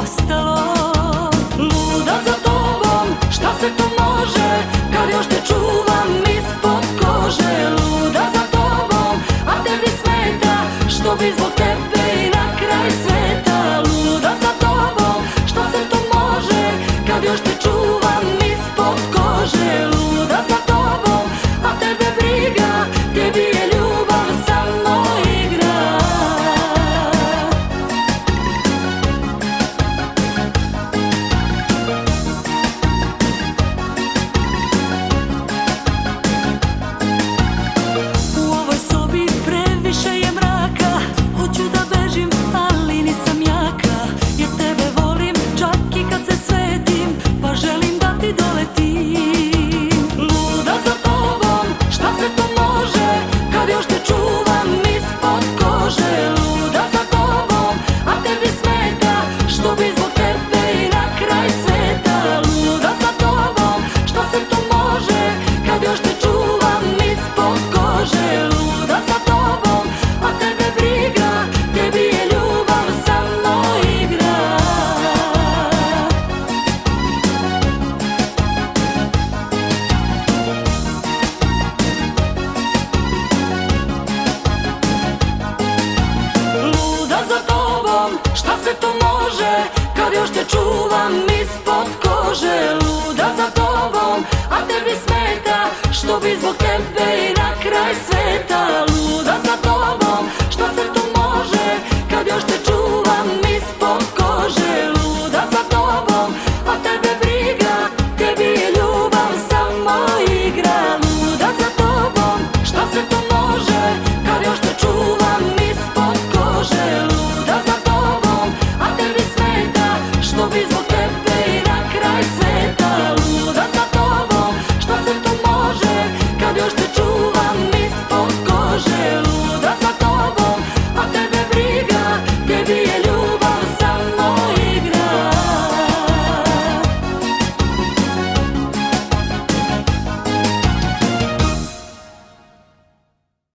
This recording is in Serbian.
ostalo. Luda za tobom, šta se to može, kad još te čuvam ispod kože. Luda za tobom, a tebi smeta, što bi zbog tebe i na kraj sveta. Luda za tobom, šta se to može, kad još te čuvam ispod kože. Luda za tobom, a tebe briga, tebi je ljubav samo igra. U ovoj sobi previše je mraka, hoću da bežim, ali nisam jaka. Jer tebe volim čak i kad se svetim, pa želim da ti doletim. Luda za tobom, šta se to može, kad još te čuvam ispod kože. Luda za tobom, a tebi smeta, što bi zbog tebe i na kraj sveta. Luda za tobom, šta se to može, kad još te čuvam ispod kože. Luda za tobom, a tebe briga, tebi je ljubav samo igra. Luda za tobom, šta se to može, kad još te čuvam ispod kože. Luda za tobom, a tebi smeta, što bi zbog tebe i na kraj sveta. Luda za tobom, šta se to može, kad još te čuvam ispod